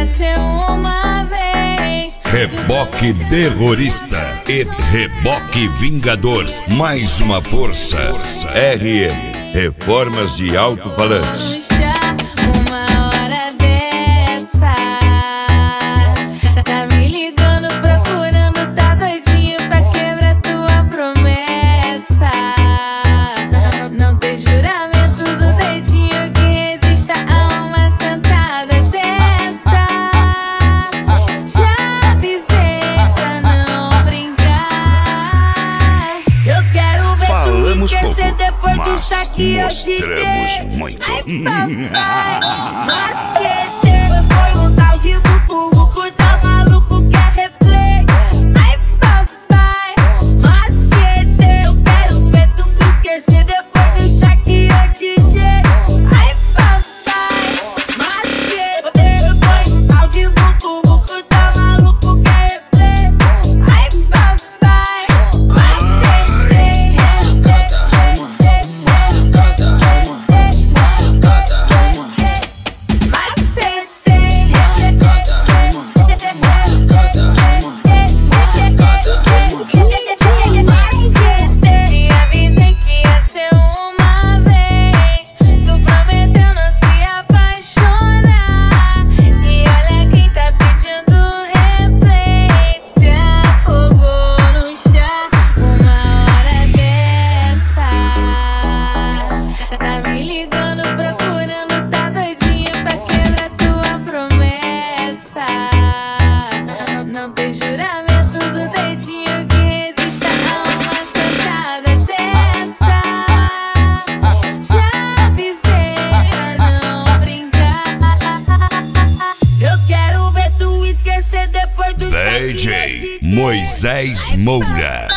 ser uma vez. Reboque terrorista e reboque vingador. Mais uma força. RM, reformas de alto-falantes. Uma hora dessa, tá me ligando, procurando, tá doidinho pra quebrar tua promessa. Não tem juramento do dedinho que resista a uma sentada dessa. Já avisei pra não brincar. Eu quero ver Falamos tu esquecer pouco, depois do mas chá que eu te dei. mostramos muito. Ai, papai, macete, foi um tal de bubu, tá maluco, quer replay. Ai, papai, macete, eu quero ver tu me esquecer depois do chá que eu te dei. Ai, papai, macete, foi um tal de bubu, tá maluco, quer replay. Ai, papai, macete, não tem juramento do dedinho que resista a uma sentada dessa. Já avisei pra não brincar. Eu quero ver tu esquecer depois do DJ Moisés Moura.